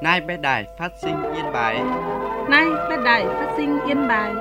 Nay bé đài phát sinh Yên Bái. Nay bé đài phát sinh Yên Bái.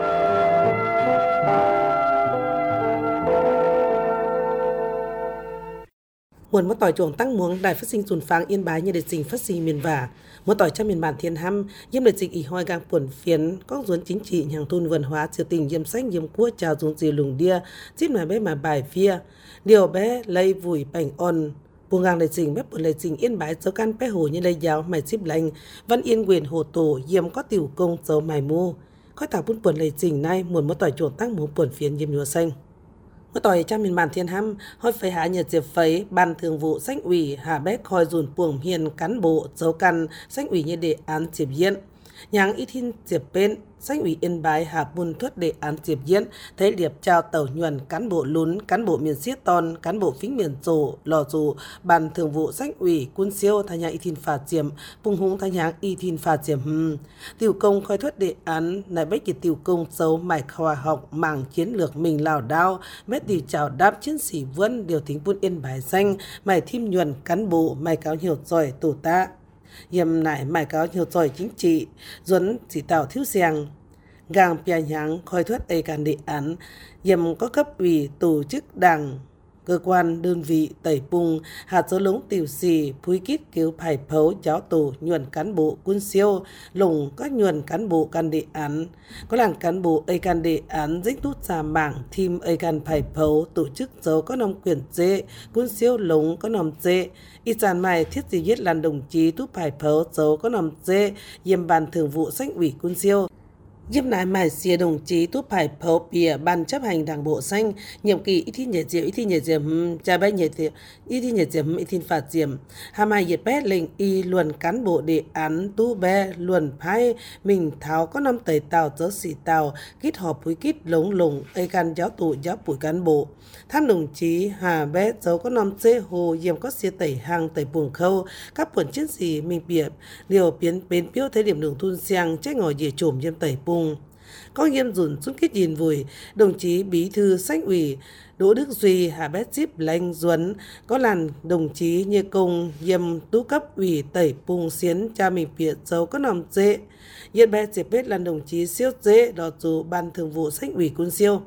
Nguồn mất tỏi chuồng tăng muống đài phát sinh dùn phang Yên Bái như để trình phát sinh miền vả mất tỏi trong miền bản thiên hăm yếm để trình ỉ hoi gang puẩn phiến các duốn chính trị hàng thôn vườn hóa triều tình yếm sách yếm cua chào dùn dì lùng đia chip mà bé mà bài phia điều bé lây vùi bảnh on buông ngang để trình bé puẩn để trình Yên Bái dấu can bé hồ như lây giáo mày chip lành văn yên quyền hồ tổ yếm có tiểu công dấu mài mu khói thảo puẩn puẩn để trình nay nguồn mất tỏi chuồng tăng muống puẩn phiến yếm nhúa xanh. Mất tỏi trong miền bản thiên hăm hoi phải hạ nhật diệp phấy ban thường vụ sách ủy hà bé khoi dùn puồng hiền cán bộ dấu căn sách ủy như đề án diệp diễn nháng ít hin diệp bên sách ủy Yên Bái hà bun thuất đề án diệp diễn thấy điệp trao tàu nhuần cán bộ lún cán bộ miền xiết ton cán bộ phính miền rổ lò rủ ban thường vụ sách ủy quân siêu thay nhang ít hin phạt diệm bung húng thay nhang ít hin phạt diệm tiểu công khoi thuất đề án này bách kiệt tiểu công dấu mải khoa học mảng chiến lược mình lào đao mét điều chào đáp chiến sĩ vân điều thính bun Yên Bái xanh mải thim nhuần cán bộ mải cáo nhiều giỏi tổ ta yếm nải mải cáo nhiều giỏi chính trị duấn chỉ tạo thiếu xèng gang pia nháng khoi thuất ấy can đề án yếm có cấp ủy tổ chức đảng cơ quan đơn vị tẩy bùng hạt số lống tiểu xì phui kít cứu phải phấu giáo tổ nhuần cán bộ quân siêu lùng các nhuần cán bộ can đề án có làng cán bộ ấy can đề án dích tút ra mảng thim ấy can phải phấu tổ chức dấu có nòng quyền dê quân siêu lùng có nòng dê ít dàn mày thiết gì viết làn đồng chí tút phải phấu dấu có nòng dê yếm ban thường vụ sách ủy quân siêu giúp nái mải xìa đồng chí túp phải phấu bìa ban chấp hành đảng bộ xanh nhiệm kỳ ít thi nhật diệm cha bé nhật diệm ít thi nhật diệm ít thi phạt diệm hàm hai nhiệt bé lệnh y luận cán bộ đề án tu bé luận phái mình tháo có năm tẩy tàu tớ xỉ tàu kít họp với kít lống lùng ấy can giáo tụ giáo bụi cán bộ tham đồng chí hà bé dấu có năm dê hồ yếm có xìa tẩy hàng tẩy buồng khâu các quần chiến sĩ mình bịa liều biến bến piếu thế điểm đường thun xiang trách ngồi dìa trộm yếm tẩy bùng có nghiêm dùn xung kích nhìn vùi đồng chí bí thư sách ủy Đỗ Đức Duy hà bét chip lanh duấn có làn đồng chí như công yếm tú cấp ủy tẩy bùng xiến cha mình bịa dấu có nòng dễ yên bé dịp bết làn đồng chí siêu dễ đò dù ban thường vụ sách ủy quân siêu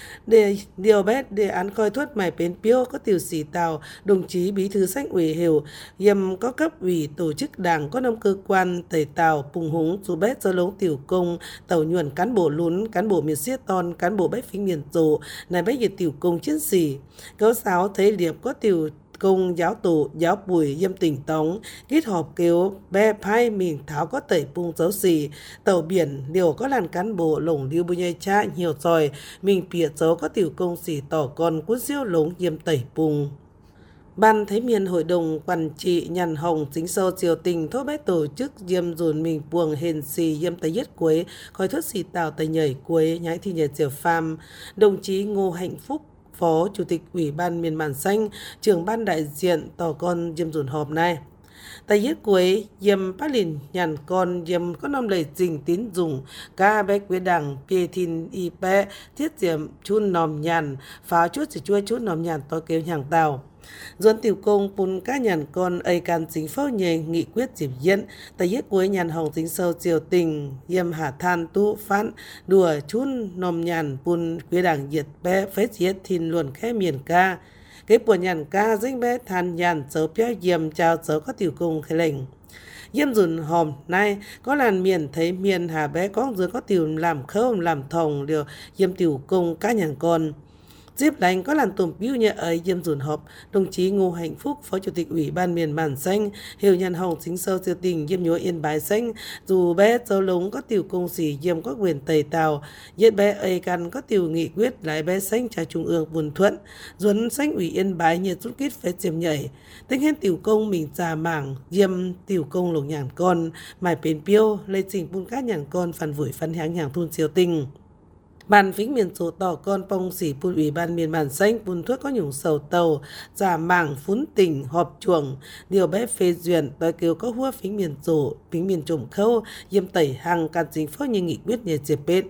để điều bé đề án coi thuất mải bến piêu có tiểu sĩ tàu đồng chí bí thư sách ủy hiểu yếm có cấp ủy tổ chức đảng có năm cơ quan tẩy tàu bùng húng dù bé do lống tiểu công tàu nhuần cán bộ lún cán bộ miền xiết ton cán bộ bách phính miền rộ này bách nhiệt tiểu công chiến sĩ cấu sáo thấy liệp có tiểu công giáo tổ giáo bùi yêm tỉnh tống kết hợp kêu bé phai mình tháo có tẩy bung dấu xì tàu biển điều có làn cán bộ lồng lưu bùi nhây cha nhiều rồi mình bịa dấu có tiểu công xì tỏ con cuốn siêu lống yêm tẩy bung ban thấy miền hội đồng quản trị nhàn hồng chính sâu triều tình thốt bé tổ chức yêm dồn mình buồng hền xì yêm tây yết quế khói thuất xì tàu tây nhảy quế nhái thi nhật diều pham đồng chí Ngô Hạnh Phúc Phó Chủ tịch Ủy ban miền bản xanh, trưởng ban đại diện tỏ con yếm dùn họp này. Tại yết cuối, yếm bác lìn nhàn con yếm có năm lời dình tín dùng ca bé quế đảng bê thìn y bé thiết diệm chun nòm nhàn pháo chút chỉ chua chút nòm nhàn to kêu nhàng tàu. Duân tiểu công bún cá nhàn con ấy can chính phó nhề nghị quyết dịp diễn tại yết cuối nhàn hồng chính sâu triều tình yếm hạ than tu phán đùa chun nòm nhàn bún quế đảng diệt bé phết yết thìn luận khẽ miền ca cái buồn nhàn ca dính bé than nhàn dấu béo yếm chào dấu có tiểu công khai lệnh yếm dùn hòm nay có làn miền thấy miền hà bé có dưới có tiểu làm khâu làm thòng điều yếm tiểu công cá nhàn con dịp đánh có làn tùm biêu nhẹ ấy yếm dùn họp đồng chí Ngô Hạnh Phúc Phó Chủ tịch Ủy ban miền bản xanh hiểu nhàn hồng chính sâu triều tình yếm nhúa Yên Bái xanh dù bé dấu lống có tiểu công sĩ yếm có quyền tẩy tàu yết bé ấy căn có tiểu nghị quyết lại bé xanh trà trung ương buồn thuận duấn sách ủy Yên Bái nhiệt rút kít phép chiếm nhảy tính hết tiểu công mình già mảng yếm tiểu công lồng nhàn con mải bến piêu lây trình bún cát nhàn con phản vội phản háng nhàng thôn triều tình ban phính miền số tỏ con pong sĩ bùn ủy ban miền bản xanh bùn thuốc có nhủng sầu tàu giả mảng phún tỉnh họp chuồng điều bé phê duyệt tới kêu có hua phính miền rổ phính miền trộm khâu yếm tẩy hàng can chính phó như nghị quyết nhà dịp bết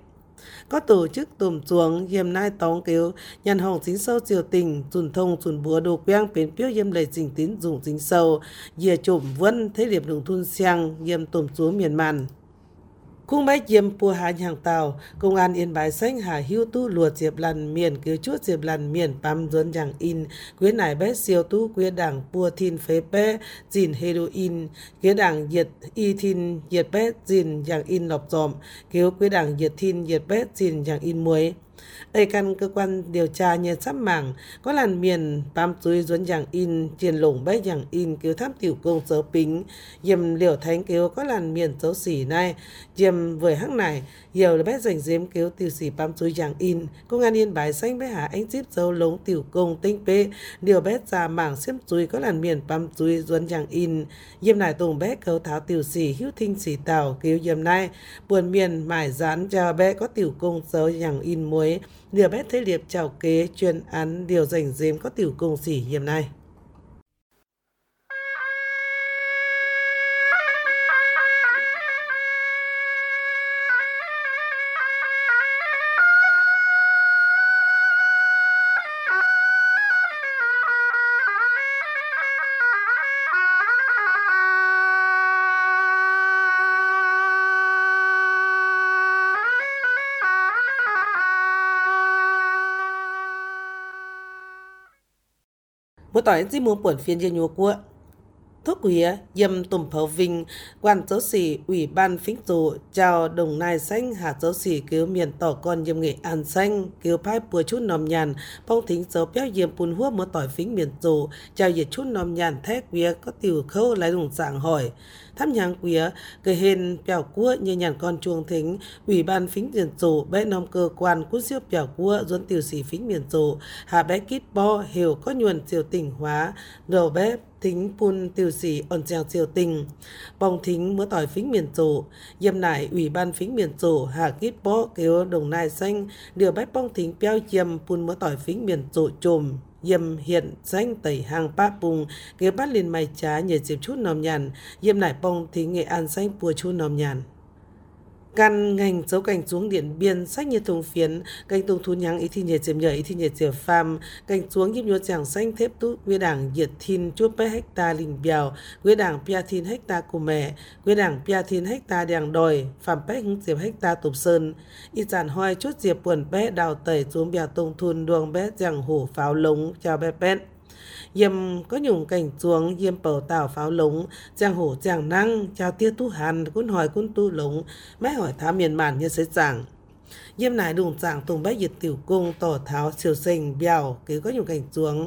có tổ chức tùm chuồng yếm nai tóng kéo nhàn hồng chính sâu triều tình dùn thông dùn búa đồ quang bến piếu yếm lầy trình tín dùng chính sâu dìa trộm vân thế điệp đồng thun xiang yếm tùm chúa miền màn khung bách yếm pua hà hàng tàu công an Yên Bái xanh hà hưu tu luột diệp làn miền cứu chuốt diệp làn miền pam duân giang in quế nải bé siêu tu quế đảng pua thin phế bé dìn heroin quế đảng diệt y thin diệt bé dìn giang in lọc dòm cứu quế đảng diệt thin diệt bé dìn giang in muối Ây căn cơ quan điều tra nhận sắp mảng có làn miền pam chuối duân giang in triền lủng bé giang in cứu thám tiểu công sớ pính yếm liều thánh cứu có làn miền dấu xỉ này yếm với hắc này nhiều bé dành giếm cứu tiểu sĩ pam chuối giang in công an Yên Bái xanh bé hà anh díp dấu lống tiểu công tinh pê điều bé ra mảng xiêm chuối có làn miền pam chuối duân giang in yếm này tùng bé cấu tháo tiểu sĩ hữu thinh sĩ tàu cứu yếm này buồn miền mải dán cho bé có tiểu công sớ giang in muối điều bé thế liệp chào kế chuyên án điều dành giếm có tiểu công sĩ hiểm này. Mỗi tỏi chỉ muốn buồn phiên trên nhua của thuốc quía yếm tùm phấu vinh quan dấu sĩ ủy ban phính dụ chào Đồng Nai xanh hạ dấu sĩ cứu miền tỏ con yếm Nghệ An xanh cứu phái bùa chút nòm nhàn phong thính dấu béo yếm bùn hua mỗi tỏi phính miền dụ chào nhiệt chút nòm nhàn thét quía có tiểu khâu lại đồng dạng hỏi thăm nhang quía cười hên bèo cua như nhàn con chuông thính ủy ban phính miền dụ bé nòm cơ quan cút siêu bèo cua duân tiểu sĩ phính miền dụ hạ bé kít bo hiểu có nhuần triều tỉnh hóa đầu bé thính pun tiểu sĩ on giang triều tình bong thính mưa tỏi phính miền dụ yếm nải ủy ban phính miền dụ hà kít bó kêu Đồng Nai xanh điều bách bong thính béo yếm pun mưa tỏi phính miền dụ chùm yếm hiện danh tẩy hàng pa bùng kêu bắt lên mày trá nhờ dịp chút nòm nhàn yếm nải bong thính Nghệ An xanh pua chút nòm nhàn căn ngành dấu cảnh xuống Điện Biên sách như thùng phiến cành tùng thú nhang ý thì nhiệt diệm nhờ ý thì nhiệt diệm phàm cành xuống nhịp nhua giảng xanh thép tú quê đảng diệt thin chuốt bé hecta lình bèo quê đảng pia thin hecta của mẹ quê đảng pia thin hecta đèng đòi phàm bé hứng diệp hecta tục sơn ít giản hoi chút diệp buồn bé đào tẩy xuống bèo tùng thun đường bé giảng hổ pháo lống chào bé pet yếm có nhung cảnh xuống yếm bầu tàu pháo lống giang hổ giang năng chào tia tu hàn quân hỏi quân tu lống mấy hỏi thá miền màn như sấy giảng yếm nải đùng giảng tùng bách diệt tiểu cung tỏ tháo siêu sinh bèo cứ có nhung cảnh xuống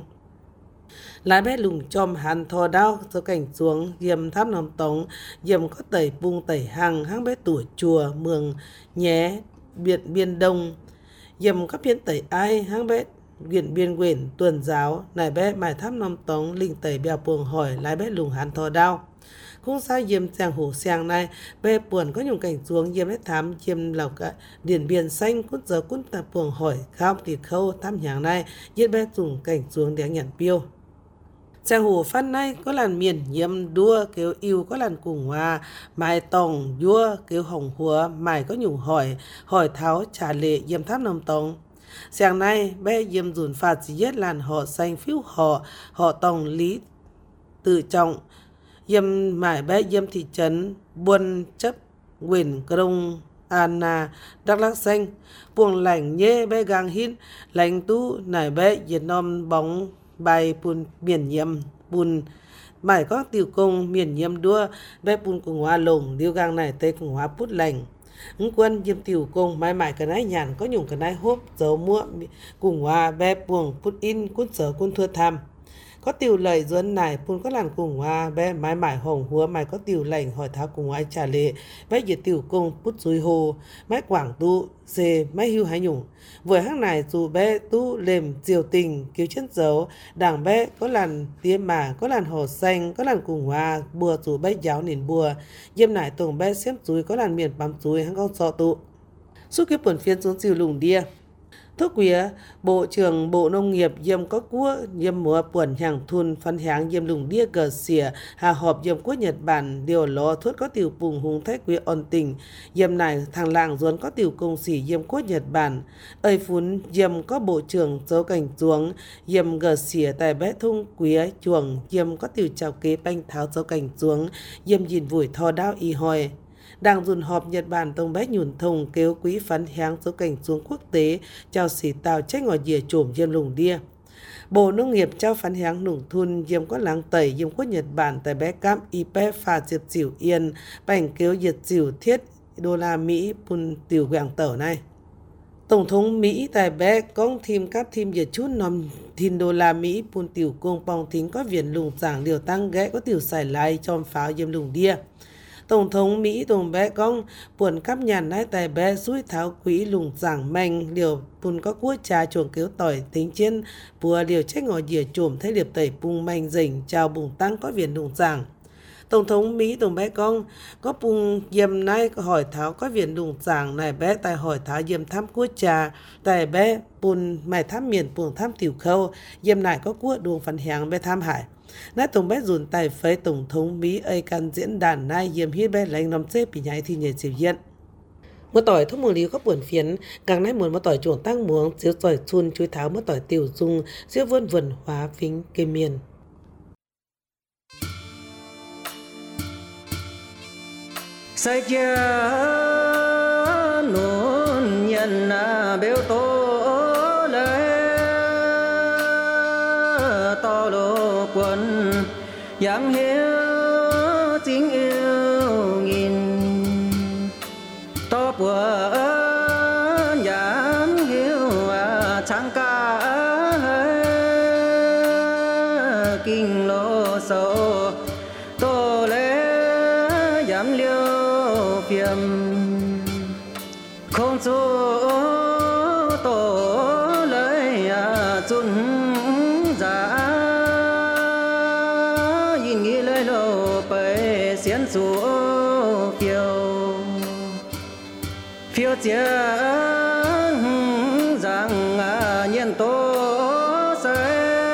lái bé lùng chom hàn thò đau số cảnh xuống yếm tháp nòng tống yếm có tẩy bung tẩy hang bé tuổi chùa mường nhé biên đông yếm có biên tẩy ai hang bé Viện biên quyền tuần giáo nải bé mài tháp nòng tống linh tẩy bèo buồng hỏi lái bé lùng hàn thò đau khung sai yếm giang hổ xiang này bé buồn có nhung cảnh xuống yếm hết thám yếm lào cả Điện Biên xanh cút giờ cút tạp buồng hỏi khao thì khâu thám nhàng này yếm bé dùng cảnh xuống để nhận piêu giang hồ phát này có làn miền yếm đua kêu yêu có làn cùng hòa mài tòng đua kêu hồng hùa mài có nhung hỏi tháo trả lệ yếm tháp nòng tống sáng nay bé yếm dùn phạt chỉ nhất làn họ xanh phiếu họ tòng lý tự trọng yếm mải bé yếm thị trấn buôn chấp quyền krông Anna Đắk Lắk xanh buồng lành nhê bé gang hít lành tu nải bé Việt Nam bóng bài bùn miền nhiễm bùn mải có tiểu công miền nhiễm đua bé bùn cùng hoa lồng điêu gang này tây cùng hoa pút lành ứng quân yếm tiểu công mãi mãi cái này nhàn có nhung cái này hốp dấu mua cùng hoa bé buồng pút in cút sở quân thua tham có tiểu lầy duân này pun có làn cùng hoa bé mãi mãi hồng húa mãi có tiểu lệnh hỏi tháo cùng ai trả lệ bé diệt tiểu công pút dưới hồ mãi quảng tu xê mãi hưu hái nhung vừa hắc này dù bé tu lềm diều tình cứu chân dấu đảng bé có làn tía mà có làn hồ xanh có làn cùng hoa bùa dù bé giáo nền bùa yếm nải tổng bé xếp chuối có làn miền bám chuối hăng con sọ tụ suốt cái buồn phiên xuống diều lùng đia Thúc quía, Bộ trưởng Bộ Nông nghiệp Diêm có quốc Diêm mùa buồn hàng thun phân háng Diêm lùng đia cờ xỉa hà họp Diêm quốc Nhật Bản điều lo thuốc có tiểu bùng hùng thái quía ổn tình Diêm này thằng làng ruốn có tiểu công sĩ Diêm quốc Nhật Bản ơi phún Diêm có Bộ trưởng dấu cảnh chuống Diêm gờ xỉa tại bé thung quía chuồng Diêm có tiểu chào kế banh tháo dấu cảnh chuống Diêm nhìn vùi thò đao y hoi đang dùn họp Nhật Bản tông bách nhùn thông kêu quý phán háng số cảnh xuống quốc tế chào xỉ tàu trách ngòi dìa trộm Diêm lùng đia. Bộ Nông nghiệp trao phán háng nùng thun Diêm có láng tẩy Diêm quốc Nhật Bản tại bé cam IPF phà diệt dịu yên bành kêu diệt dịu thiết đô la Mỹ pun tiểu quảng tẩu này. Tổng thống Mỹ tại bé công thêm các thêm diệt chút nằm thiên đô la Mỹ pun tiểu công bong thính có viện lùng giảng điều tăng ghé có tiểu xài lai trong pháo Diêm lùng đia. Tổng thống Mỹ Tổng bé công buồn cắp nhàn nái tài bé suối tháo quỹ lùng giảng manh liều bùn có quốc trà chuồng kéo tỏi tính trên bùa liều trách ngồi dìa trùm thấy liệp tẩy bùng manh dình chào bùng tăng có viện lùng giảng. Tổng thống Mỹ Tổng bé công có bùng diêm nay hỏi tháo có viện lùng giảng này bé tài hỏi tháo diêm thăm quốc trà tài bé bùn mày thăm miền buồng thăm tiểu khâu diêm này có quốc đuông phần hẹng bé thăm hải. Nát tổng bé dùn tài phế Tổng thống Mỹ ơi can diễn đàn nai diêm hiết bé lãnh nằm xếp bị nhảy thì nhảy xỉu diện. Một tỏi thông mùa lý có buồn phiến, càng nãy muốn một tỏi chuồng tăng muống, xíu tỏi chun chuối tháo một tỏi tiểu dung, xíu vươn vườn hóa phính cây miền. Sai chia nôn nhân béo tố lệ to lô quân giang hiếu chính yêu nghìn to bùa giang hiếu chẳng cả kinh lô sâu tô lệ giảm liêu phiền không số tổ lấy chun giá nhìn nghĩ lấy lô bể xiên số phiêu chiến rằng nhiên tố sẽ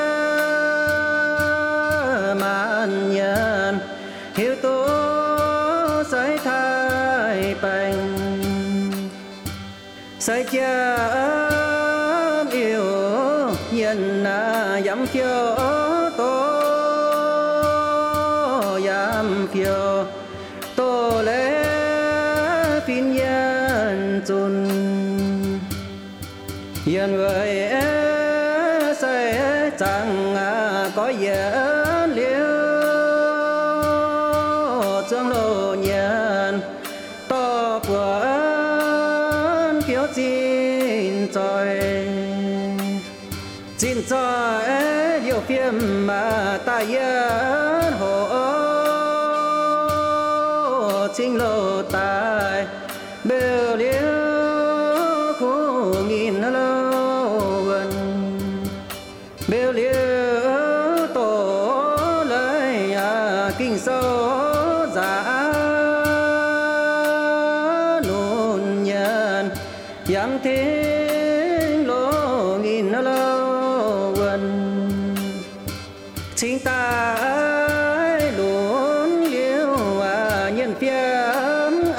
mạn nhân hiểu tố sẽ thay bành sẽ chăm yêu nhân dám phiêu tố dám phiêu tô lễ phiên nhân chun yên người sẽ chẳng có yên liêu trong lộ nhân to của phiếu xin tròi liều phim mà ta yên hộ chính lộ tài bèo liêu khu nghìn lâu gần bèo liêu tổ lấy kinh sâu giả nôn nhân yang thiên lô nghìn lâu gần chính ta luôn liêu nhân phiếm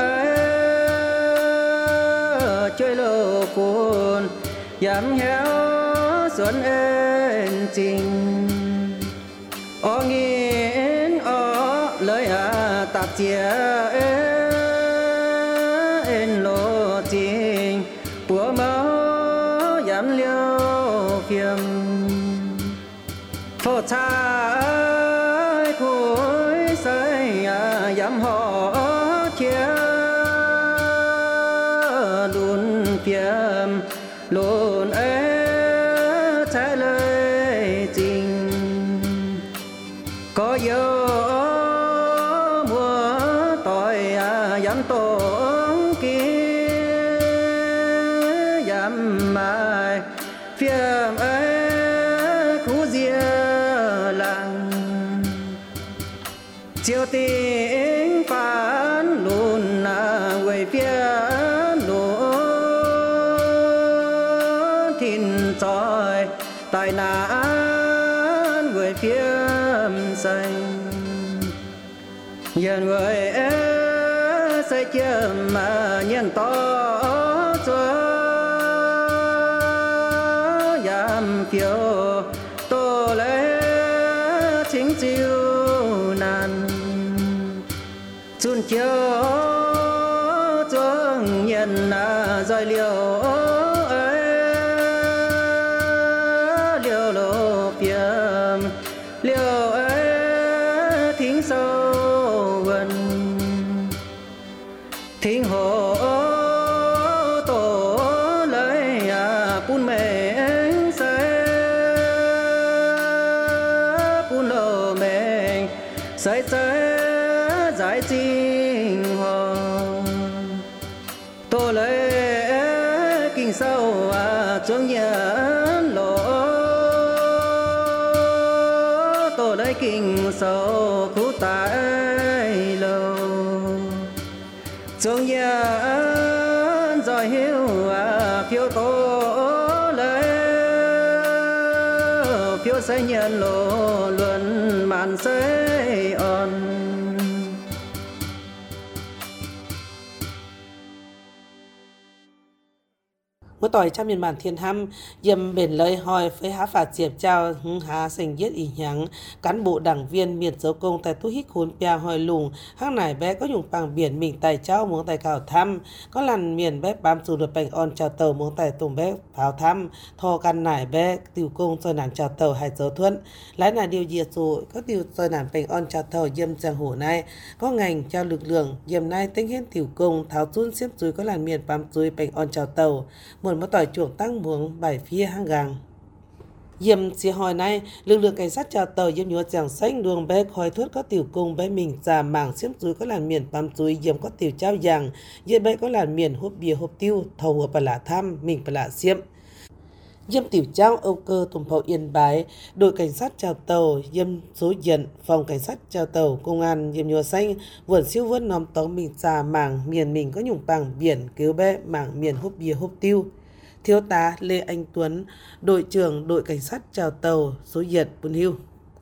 chơi lô phun giảm héo xuân ên trình o nghiến o lời tạp chia ên lô trình bùa máu giảm liêu phiếm phô trái khối say giảm họ chia luôn phiếm luôn trái lời trình có yêu mùa tội giảm tổn kia giảm mai phiếm khu ria làng chiều tiếng phán luôn quay phía luôn trôi tai nạn người phía xanh nhận người sẽ châm mà nhận to cho giảm phiêu tô lễ chính chiêu nan chun chiêu chuông nhận rồi liều liều lộ phiền liều thính sâu gần thính hồ tổ lấy bún mèn sẽ bún lô mèn sẽ giải chính hồn tổ lấy kinh sâu chuông nhận lộ tổ lấy kinh sâu khu tại lâu chuông nhận rồi hiếu phiêu tổ lấy phiêu sẽ nhận lộ luận màn sẽ on Mỗi tỏi trong miền bản Thiên Hăm dầm bền lời hỏi với há phạt diệp trao hứng há sành giết ý nhắng cán bộ đảng viên miền dấu công tại tu hít khốn pia hỏi lùng hang nải bé có dùng bằng biển mình tài trao muốn tài khảo thăm có lần miền bé bám dù được bành on chào tàu muốn tài tùng bé pháo thăm thò căn nải bé tiêu công rồi nản chào tàu hay dấu thuận lái là điều diệt rồi có tiêu rồi nản bành on chào tàu dầm giang hồ này có ngành trao lực lượng dầm nay tính hết tiêu công tháo chun xếp dưới có lần miền bám dưới bành on chào tàu một tỏi chuồng tăng muống bài phía hang gang Dìm chỉ hỏi này, lực lượng cảnh sát chào tàu dìm nhúa giảng xanh đường bé khói thuốc có tiểu cung bé mình già mảng xiêm túi có làn miền bám túi dìm có tiểu trao giảng dìm bé có làn miền hộp bia hộp tiêu thầu hộp bà lạ thăm mình bà lạ xiêm dìm tiểu trao âu cơ tùm phậu Yên Bái đội cảnh sát chào tàu dìm số diện phòng cảnh sát chào tàu công an dìm nhúa xanh vườn siêu vớt nóm tóm mình già mảng miền mình có nhung bằng biển cứu bé mảng miền hộp bia hộp tiêu. Thiếu tá Lê Anh Tuấn, đội trưởng đội cảnh sát chào tàu số Diệt Bùn Hưu.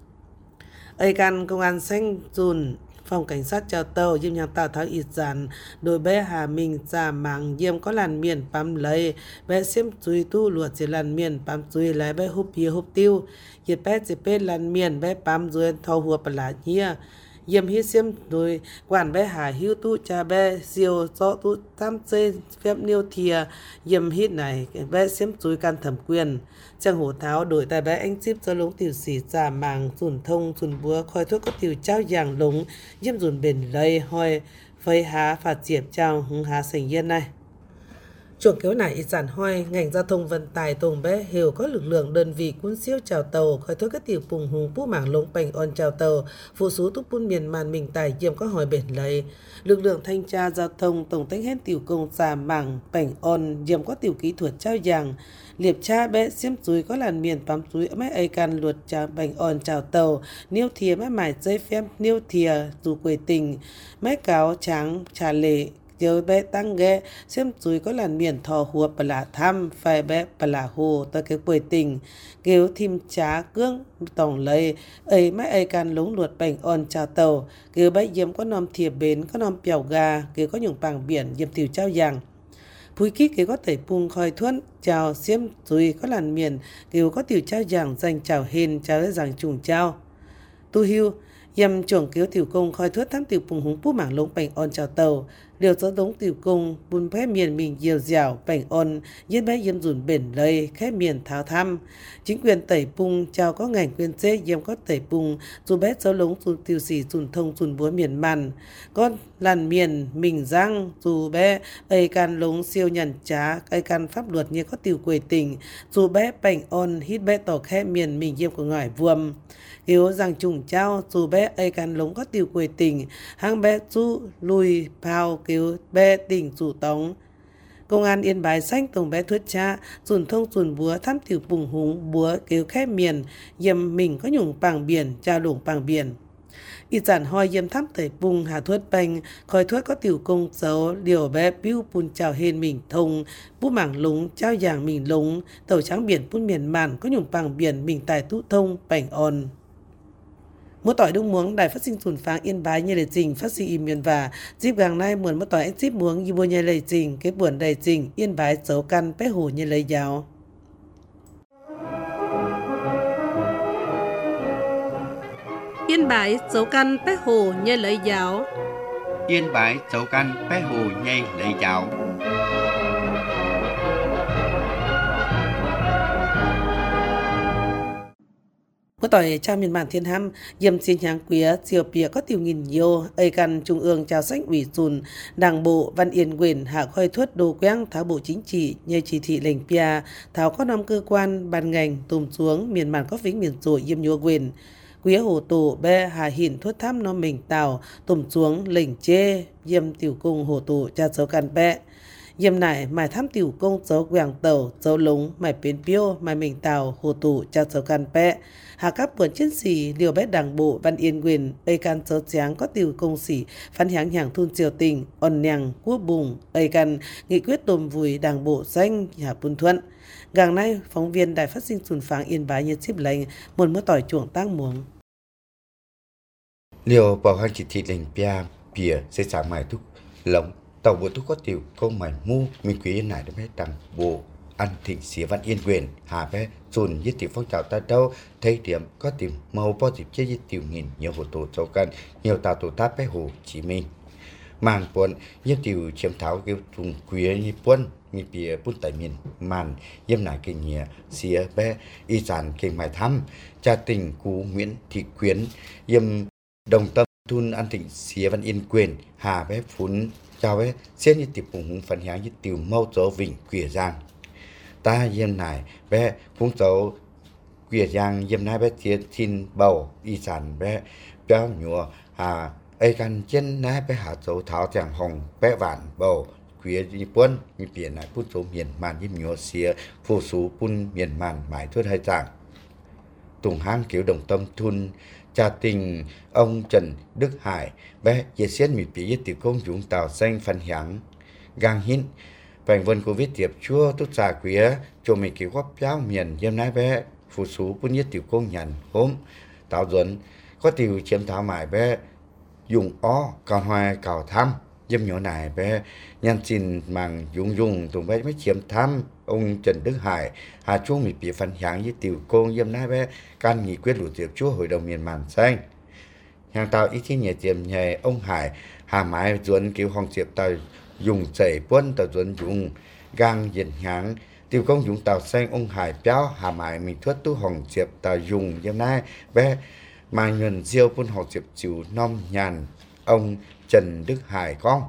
Ây can công an xanh dùn phòng cảnh sát chào tàu dìm nhàng tạo tháo ít giản đội bé Hà Minh già mảng dìm có làn miền bám lấy bé xiêm chui tu luộc chỉ làn miền bám chui lấy bé húp bia húp tiêu dịp bé chỉ bé làn miền bé bám dưới thâu hùa bà lá nhia dìm hi xiêm đôi quản bé Hà hưu tu cha bé siêu do tu tam chê phép niêu thìa dìm hít này bé xiêm chui can thẩm quyền trang hổ tháo đổi tại bé anh chip do lống tiểu sĩ giả màng dùn thông dùn búa khói thuốc có tiểu trao giảng lống dìm dùn bền lây hoi phơi há phạt diệp trao hứng há sành yên này. Chuồng kéo nải ít giản hoi, ngành giao thông vận tải tổng bé hiểu có lực lượng đơn vị quân siêu chào tàu, khói thuốc các tiểu phùng hùng bú mảng lông bành on chào tàu, phụ số túc bún miền màn mình tải diệm có hỏi bền lấy. Lực lượng thanh tra giao thông tổng tách hết tiểu công giả mảng bành on diệm có tiểu kỹ thuật trao giảng, liệp cha bé xiêm túi có làn miền bám túi mấy ai can luật trà bành on chào tàu, niêu thìa mấy mải dây phép niêu thìa dù quầy tình, mấy cáo trắng trà lệ. Giờ bé tăng ghé xem túi có làn miền thò hùa bà lạ thăm phải bé bà lạ hồ tới cái quầy tình kêu thìm trá cương tổng lấy ấy mấy ai can lống luột bành on chào tàu kêu bé diêm có nòm thìa bến có nòm bèo gà kêu có nhung bằng biển diêm tiểu trao giảng phúi kích kêu có thể phung khói thuẫn chào xiêm túi có làn miền kêu có tiểu trao giảng dành chào hên chào giảng trùng trao tu hưu dầm chuồng kéo tiểu công khói thuốc thăm tiểu phùng húng bú mảng lông bành on chào tàu điều gió đống tiểu công bùn phép miền mình nhiều dẻo bành on yên bé dầm dùn bền lây khép miền tháo thăm chính quyền tẩy pung chào có ngành quyền chế dầm có tẩy pung dù bé gió lống dù tiểu sĩ dùn thông dùn búa miền màn con làn miền mình răng dù bé ấy can lống siêu nhận trá ấy can pháp luật như có tiểu quầy tình dù bé bành on hít bé tỏ khép miền mình dầm của ngải vuông yếu rằng trùng trao dù bé ấy can lống có tiểu quầy tình hang bé chú lùi phao cứu bé tỉnh chủ tống công an Yên Bái xanh tổng bé thuyết cha dùn thông dùn búa thăm tiểu bùng húng búa cứu khép miền dầm mình có nhung bằng biển trao lủng bằng biển อีจานหอยเยี่ยมทำเตยปุงหาทวดแปงคอยทวดก็ติวกงเจ้าเดี่ยวแบปิ้วปุนเจ้าเฮนหมิงทงผู้หมั่งหลงเจ้าอย่างหมิงหลงเต่าช้างเบียนปุ้นเมียนมันก็หยุ่มปังเบียนหมิงตายตุทงแป่งอ่อนมื่อต่อยดุงมวงได้phát sinhศูนย์ฟางyên bái như lệ trình phát sinh im miền và dịp gang nay muộnมื่อต่อยdịp muống như bùa như lệ trình cái buồn đầy trình yên bái dấu căn bé hồ như lệ giáo Yên bái dấu căn bé hồ như lấy giáo. Yên bái dấu căn bé hồ nhây lấy giáo. มื่อต่อยชาวเมียนมาthiên hăm yếm xin nhang quía chiều pía có tiêu nghìn nhiều ấy căn trung ương chào sách ủy dùn đảng bộ văn yên quyền hạ khoi thuất đồ quang tháo bộ chính trị như chỉ thị lệnh pia tháo các năm cơ quan ban ngành tùm xuống miền màn có vĩnh miền rồi yếm nhua quyền quía hồ tổ be hà hiển thuất thăm nó mình tàu tùm xuống lệnh chê yếm tiểu cung hồ tổ cha dấu căn be yếm nải mải thăm tiểu công dấu quảng tàu dấu lúng mải biến piêu mải mình tàu hồ tổ cha dấu căn be hạ các buồn chiến sĩ liều bé đảng bộ văn yên quyền ây can dấu tráng có tiểu công sĩ phán hãng hàng thun triều tình on nhằng quốc bùng ây can nghị quyết tôm vùi đảng bộ danh nhà bùn thuận gang nay phóng viên đài phát sinh sùn pháng yên bái như chip lệnh một mưa tỏi chuồng tăng muống liều bảo hành chỉ thị lệnh bìa sẽ trả mài thuốc lồng tàu bộ thuốc có tiểu công mài mu mình quý này đã bé đảng bộ ăn thịnh xía văn yên quyền hà bé dồn với tiểu phong trào ta đâu thấy điểm có tìm màu bao dịp chơi với tiểu nghìn nhiều hồ tổ châu căn nhiều tàu tổ tác bé hồ chí minh màn buồn như tiểu chiếm tháo kêu trùng quý như buôn như bìa buôn tại miền màn yếm nải kinh nghĩa xía bé y sản kinh mài thăm cha tình cú Nguyễn Thị Quyến yếm đồng tâm thun ăn thịnh xía văn yên quyền hà bé phún chào bé xếp như tiểu phùng hùng phần háng như tiểu mâu dấu vịnh quỷ giang ta yếm nải bé phùng dấu quỷ giang yếm nải bé tiết xin bầu y sản bé béo nhùa hà ấy căn trên nái bé hạ dấu tháo chẳng hồng bé vạn bầu quỷ như buôn như biển này phun số miền màn yếm nhùa xía phù sú phun miền màn mãi thuất hai dạng tùng hang kiểu đồng tâm thun cha tình ông Trần Đức Hải bé dễ xét mì bí tiểu công dũng tàu xanh phân hãng gang hin vành vân covid tiệp chua tốt xà quía cho mình kiểu góp giáo miền yếm nái bé phù sú phun nhất tiểu công nhàn hôm tàu duẩn có tiểu chiếm thảo mãi bé dùng ó còn hoài cào thăm yếm nhỏ này bé nhân xin màng dùng tùng bé mới chiếm thăm ông Trần Đức Hải hà chú mịt bị phân hãng với tiểu công yếm nái bé can nghị quyết lụt tiệp chúa hội đồng miền màn xanh hàng tàu ý chí nhẹ tiệm nhẹ ông Hải hà mái duẩn kiểu hong tiệp tàu dùng chảy quân tàu duẩn dùng gang diện hãng tiểu công dùng tàu xanh ông Hải béo hà mái mình thuất tu hong tiệp tàu dùng yếm nái bé mà nhuần diêu quân học diệp chịu nom nhàn ông Trần Đức Hải con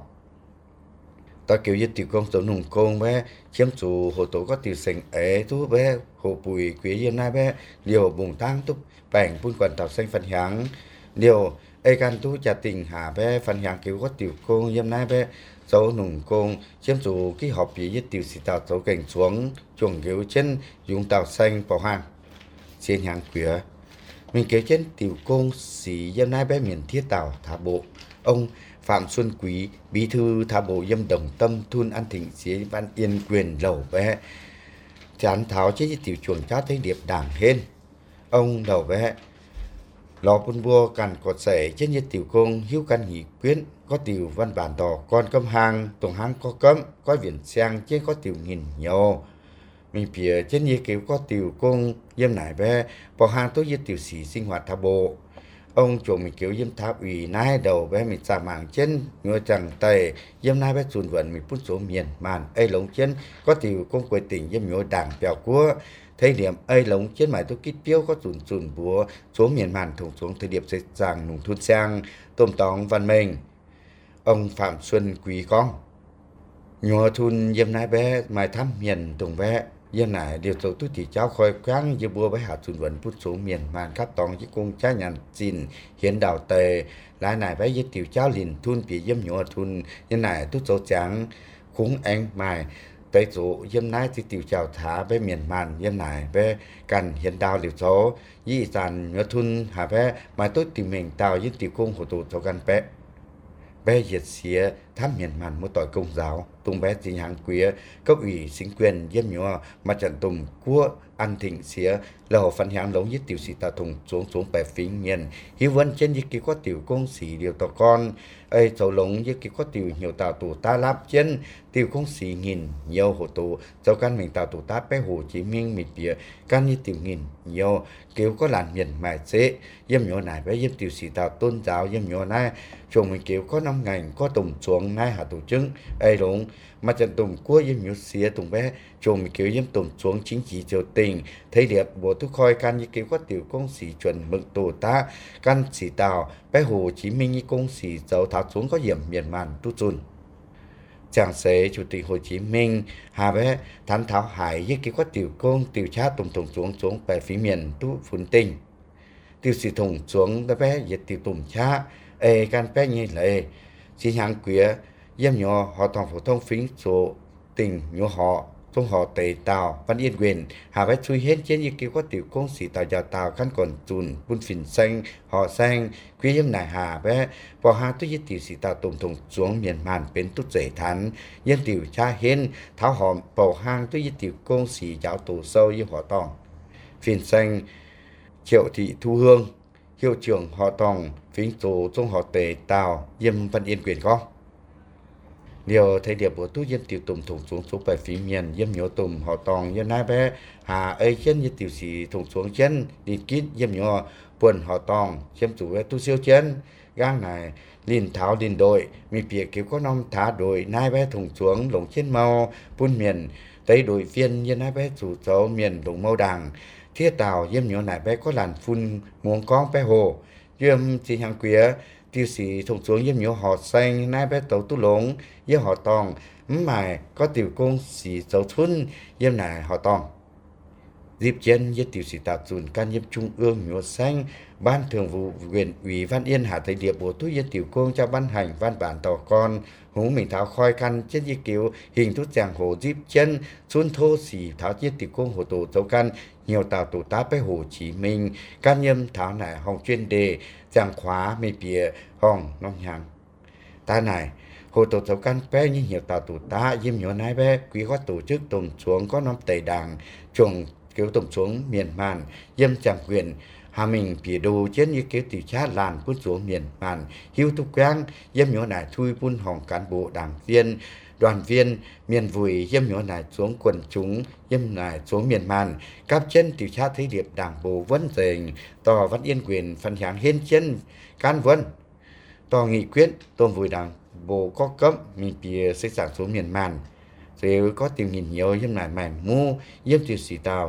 ta kiểu như tiểu công tổ nùng công bé chiếm chủ hồ tổ có tiểu sành ế thu bé hồ bùi quý yên nai bé liều bùng tăng túc bảnh buôn quần tàu xanh phân hãng liều ê can tu trả tình hà bé phân hãng kiểu có tiểu công yên nai bé dấu nùng công chiếm chủ cái họp bí với tiểu sĩ tàu dấu cảnh xuống chuồng kiểu trên dùng tàu xanh vào hàng xin hãng quía mình kể trên tiểu công sĩ yếm nai bé miền thiết tàu thả bộ ông Phạm Xuân Quý bí thư thả bộ yếm đồng tâm thun ăn thịnh xí văn yên quyền lầu bé chán tháo chế tiểu chuồng chát thấy điệp đảng hên ông đầu bé lò quân vua cằn cột sẻ trên như tiểu công hiếu căn nghị quyết có tiểu văn bản tỏ con cấm hàng tổng hàng có cấm có viễn sang trên có tiểu nghìn nhiều mình phía trên như kiểu có tiểu công yếm nải bé bỏ hàng tốt như tiểu sĩ sinh hoạt thả bộ ông chủ mình kiểu yếm tháp ủy nai đầu bé mình xả mảng trên ngựa chẳng tề yếm nai bé xuân vận mình phút số miền màn ấy lống trên có tiểu công quầy tỉnh yếm nhớ đảng bèo cua thấy điểm ấy lống trên mãi tôi kít piêu có sùn búa số miền màn thủng xuống thời điểm dễ dàng nùng thun sang tôm tóng văn minh ông Phạm Xuân Quý con nhớ thun yếm nai bé mãi thăm miền tùng bé yếm nải điều tổ tu thì cháu khôi quang như bùa với hạt xuân vận phút số miền màn khắp tòng với cung cha nhàn xin hiến đào tề lại nải với tiểu cháu liền thun bị yếm nhớ thun yếm nải tu số trắng khúng anh mài tới chỗ yếm nái thì tiểu chào thả với miền màn yếm nải với cần hiện đào liều số dĩ dàn nhớ thun hà với mà tôi tìm mình tàu yếm tiểu công của tụ cho gần bé diệt xía thám miền màn một tội công giáo tung bé chính hàng quý cấp ủy chính quyền yếm nhỏ mà trận tùng của ăn thịnh xía là họ phân hàng lống nhất tiểu sĩ ta thùng xuống bè phí miền hiếu vấn trên những cái có tiểu công sĩ điều tàu con ấy sầu lống những cái có tiểu nhiều tàu tù ta láp trên tiểu công sĩ nghìn nhiều hộ tù sau căn mình tàu tù ta bé Hồ Chí Minh mình bịa căn như tiểu nghìn nhiều kiểu có làn miền mài dễ yếm nhỏ này bé yếm tiểu sĩ tàu tôn giáo yếm nhỏ này chồng mình kiểu có 5 ngành có tùng xuống nay hạ tổ chức ấy đúng mà trận tùng của yếm nhỏ xía tùng bé chồng mình kiểu yếm tùng xuống chính trị triều tình thấy đẹp bộ thức khoi căn như kiểu có tiểu công sĩ chuẩn mực tổ ta căn sĩ tàu bé Hồ Chí Minh như công sĩ dấu tháo xuống có hiểm miền màn tu chun chàng xế chủ tịch Hồ Chí Minh hà bé thán tháo hải như kiểu có tiểu công tiểu cha tùng xuống về phía miền tu phun tình tiểu sĩ thùng xuống đó bé giật tiểu tùng cha căn bé như lệ chỉ hàng quía yếm nhỏ họ toàn phổ thông phím số tình nhỏ họ trong họ tề tàu văn yên quyền hà vết chui hết trên như kiểu có tiểu công sĩ tàu giàu tàu khăn còn chùn bún phìn xanh họ xanh quý yếm nải hà vết bỏ hà tôi tiểu sĩ tàu tùng xuống miền màn bên tốt dễ thắn yếm tiểu cha hên tháo họ bỏ hang tôi tiểu công sĩ giáo tổ sâu như họ tòng phìn xanh Triệu Thị Thu Hương hiệu trưởng họ tòng phím số trong họ tề tàu yếm văn yên quyền có điều thấy điệp của tu yếm tiểu tùng thùng xuống bài phí miền yếm nhỏ tùng họ tòng yếm nai bé hà ấy chân như tiểu sĩ thùng xuống chân đi kít yếm nhỏ buồn họ tòng yếm chủ với tu siêu chân gang này liền tháo liền đội mi bìa kiểu có năm thả đội nai bé thùng xuống lồng trên màu buôn miền tây đội viên yếm nai bé chủ cháu miền lồng màu đàng thiết tàu yếm nhỏ này bé có làn phun muống con bé hồ yếm chỉ hàng quía tiêu sĩ thùng xuống yếm nhỏ họ xanh nai bé tàu tu lống yếm họ tòng mài có tiểu công sĩ dấu thuân yếm này họ tòng dịp chân yếm tiểu sĩ tạp dùn can yếm trung ương nhỏ xanh ban thường vụ huyện ủy Văn Yên Hà Tây Điệp bổ tu yếm tiểu công cho ban hành văn bản tàu con hú mình tháo khoi căn trên như kiểu hình thức giang hồ dịp chân xuân thô xỉ tháo yếm tiểu công hồ tổ dấu căn nhiều tàu tổ tá bé Hồ Chí Minh can yếm tháo này hồng chuyên đề giang khóa mê bìa hồng nông hàng ta này hồ tổ dấu căn bé như nhiều tàu tổ tá yếm nhỏ nai bé quý có tổ chức tùng xuống có năm tây đảng trùng kiểu tùng xuống miền màn yếm chẳng quyền hà mình bìa đồ trên như kiểu tiểu cha làn quân xuống miền màn hiu tục quang yếm nhỏ này thui bun hồng cán bộ đảng viên đoàn viên miền vùi yếm nhỏ này xuống quần chúng yếm này xuống miền màn cáp chân tiểu cha thấy điệp đảng bộ vấn dền tòa Văn Yên quyền phân hạng hiên chân can vân tòa nghị quyết tôn vùi đảng bộ có cấp mình bìa xây sản xuống miền màn rồi có tìm nhìn nhiều yếm này mày mu yếm tiểu sĩ tàu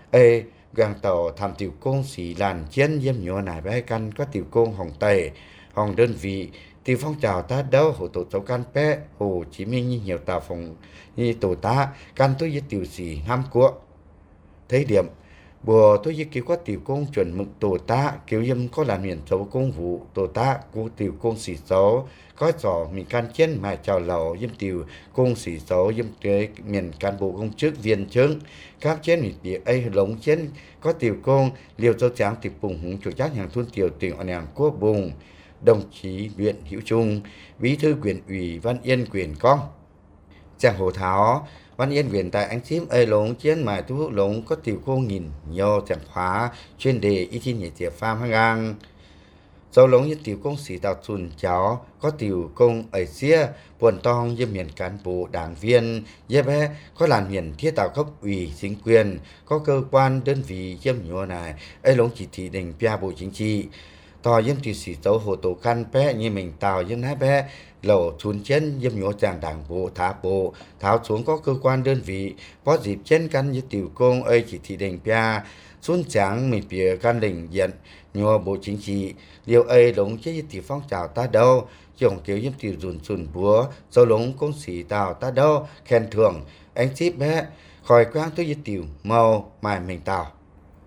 gang tàu tham tiểu công sĩ làn chiến yếm nhỏ này bé căn có tiểu công hồng tây hồng đơn vị tiểu phong trào ta đâu hồ tổ cháu căn bé Hồ Chí Minh như nhiều tàu phòng như tổ ta căn tôi với tiểu sĩ ham của thấy điểm bùa tôi với kiểu có tiểu công chuẩn mực tổ ta kiểu yếm có làm miền cháu công vụ tổ ta của tiểu công sĩ xấu có trò mình can chiến mà chào lầu yếm tiểu công sĩ xấu yếm cái miền cán bộ công chức viên chức các chiến mình bị ấy lống chiến có tiểu công liều cho tráng tiểu bùng hùng chủ trách hàng thôn tiểu tỉnh ở nẻm quốc bùng đồng chí Nguyễn Hữu Trung bí thư huyện ủy Văn Yên quyền con chàng hồ tháo Văn Yên quyền tại anh chím ấy lống chiến mà thu lống có tiểu công nhìn nhiều chẳng khóa chuyên đề y thi nhảy tiệp pham hang gang dấu lống như tiểu công sĩ tàu chùn cháu có tiểu công ấy xia buồn tong như miền cán bộ đảng viên như bé có làn miền thiết tạo cấp ủy chính quyền có cơ quan đơn vị yếm nhỏ này ấy lống chỉ thị đình pia bộ chính trị tòa yếm tiểu sĩ dấu hồ tổ căn bé như mình tàu yếm nái bé lầu chùn chân yếm nhỏ chàng đảng bộ tháo xuống có cơ quan đơn vị có dịp chân căn như tiểu công ấy chỉ thị đình pia xuân tráng mình bìa căn đình diện nhỏ bộ chính trị điều ấy lống chế tiểu phong trào ta đâu dòng kiểu yếm tiểu dùn búa dấu lống công sĩ tàu ta đâu khen thưởng anh ship bé khỏi quang tôi với tiểu màu mài mình tàu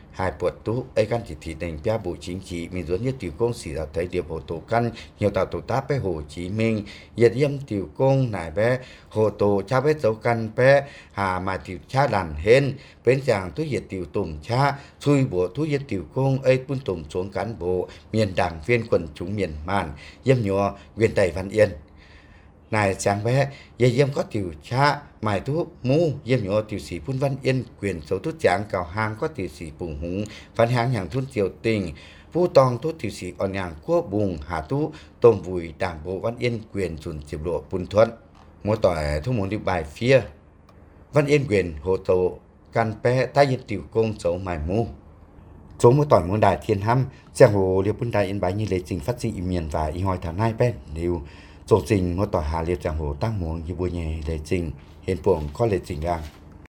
hai bột tú ấy căn chỉ thị tình bia bộ chính trị mình dẫn nhất tiểu công sĩ đạo thấy điều hồ tổ căn nhiều tạo tổ tá bé Hồ Chí Minh nhiệt yếm tiểu công nải bé hồ tổ cha bé dấu căn bé hà mà tiểu cha đàn hên bên chàng tú nhiệt tiểu tùng cha xui bộ tú nhiệt tiểu công ấy quân tùng xuống cán bộ miền đảng viên quần chúng miền màn yếm nhỏ quyền tây Văn Yên này chàng bé yếm có tiểu cha mài tú mu yếm nhỏ tiểu sĩ Phun Văn Yên quyền số tú chàng cào hàng có tiểu sĩ Bùng Hùng văn hàng hàng thun triều tình Vũ tòng tú tiểu sĩ on nhàng quốc bùng hà tú tôm vùi đảng bộ Văn Yên quyền chuẩn chiều lộ Bùn Thuận mỗi tỏi thu muốn đi bài phía Văn Yên quyền hồ tổ căn bé tai yên tiểu công số mài mu số mỗi tỏi muốn đài thiên hăm giang hồ liệp bún đài yên bái như lệ trình phát sinh miền và y hoi thảo nai bé điều số trình mỗi tỏi hà liệp giang hồ tăng muốn như bùi nhẹ lệ trình hiện buồng có lệ trình gang